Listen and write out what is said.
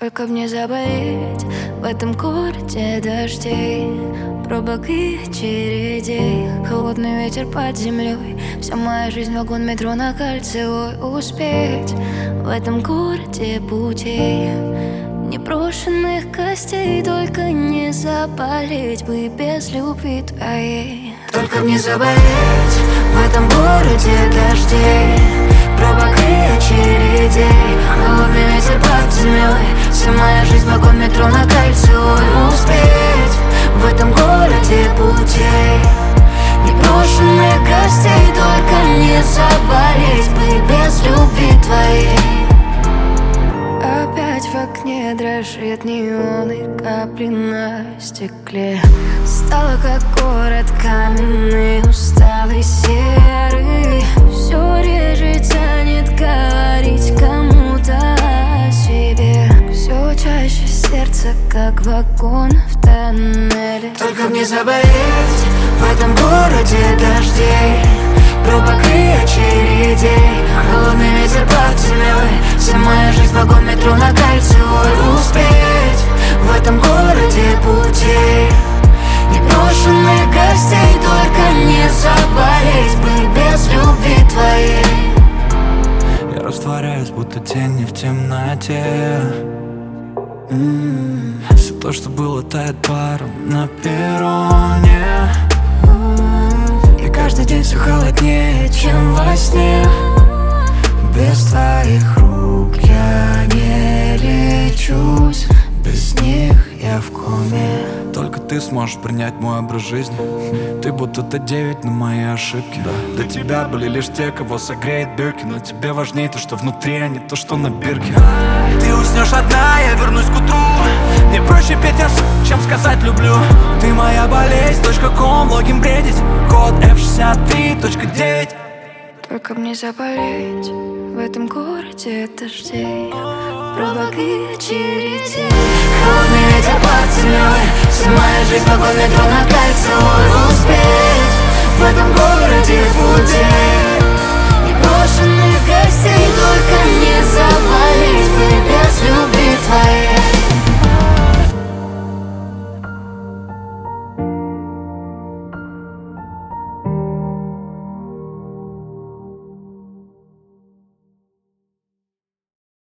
Только б не заболеть в этом городе дождей, пробок и очередей. Холодный ветер под землей, вся моя жизнь вагон метро на Кольцевой. Успеть в этом городе путей, непрошенных костей. Только не заболеть бы без любви твоей. Только б не заболеть в этом городе дождей, пробок и очередей. Холодный ветер под землей, вся моя жизнь вагон метро на Кольцевой. Успеть в этом городе путей, непрошенных гостей. Только не заболеть бы без любви твоей. Опять в окне дрожит неон и капли на стекле. Стало как город каменный, усталый, серый. Все реже тянет говорить кому-то о себе. Все чаще сердце, как вагон в тоннеле. Только б не заболеть в этом городе дождей, пробок и очередей. Холодный ветер под землей, вся моя жизнь вагон метро на Кольцевой. Успеть в этом городе путей, непрошенных гостей. Только не заболеть бы без любви твоей. Я растворяюсь, будто тени в темноте. Все то, что было, тает паром на перроне. И каждый день все холоднее, чем во сне. Без твоих рук я не лечусь, без них я в коме. Только ты сможешь принять мой образ жизни. Ты будто Т9 на мои ошибки. Для тебя были лишь те, кого согреет бирки. Но тебе важнее то, что внутри, а не то, что на бирке. Ты уснешь одна, я вернусь к утру. Мне проще петь чем сказать люблю. Ты моя болезнь, .com, логин бредить. Код F63.9. Только мне заболеть в этом городе дождей, пробок и очередей. Холодный ветер под землей, вся моя жизнь вагон метро на Кольцевой. Успеть в этом городе путей,